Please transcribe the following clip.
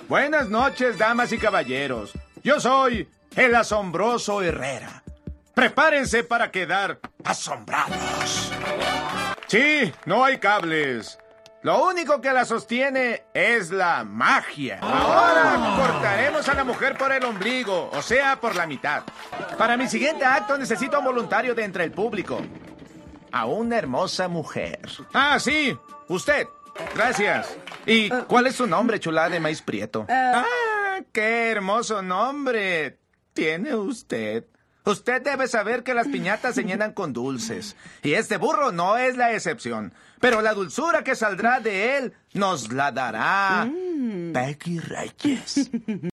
Buenas noches, damas y caballeros. Yo soy el asombroso Herrera. Prepárense para quedar asombrados. Sí, no hay cables. Lo único que la sostiene es la magia. Ahora cortaremos a la mujer por el ombligo, o sea, por la mitad. Para mi siguiente acto necesito a un voluntario de entre el público. A una hermosa mujer. Ah, sí, usted. Gracias. ¿Y cuál es su nombre, chulada de maíz prieto? ¡Qué hermoso nombre tiene usted! Usted debe saber que las piñatas se llenan con dulces. Y este burro no es la excepción. Pero la dulzura que saldrá de él nos la dará Peggy Reyes.